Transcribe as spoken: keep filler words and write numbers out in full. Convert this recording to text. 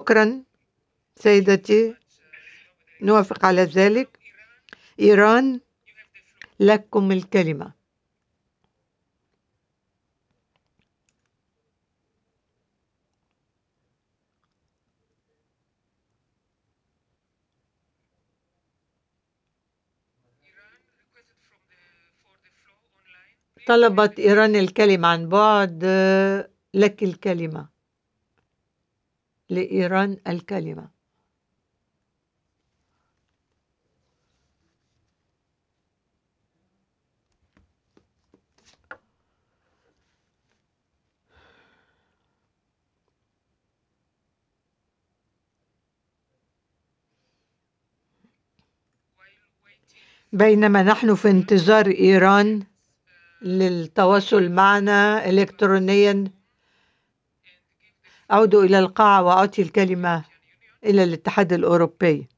شكرا سيدتي، نوافق على ذلك. إيران، لكم الكلمة. طلبت إيران الكلمة عن بعد. لك الكلمة. لإيران الكلمة. بينما نحن في انتظار إيران للتواصل معنا إلكترونيا، أعود إلى القاعة وأعطي الكلمة إلى الاتحاد الأوروبي.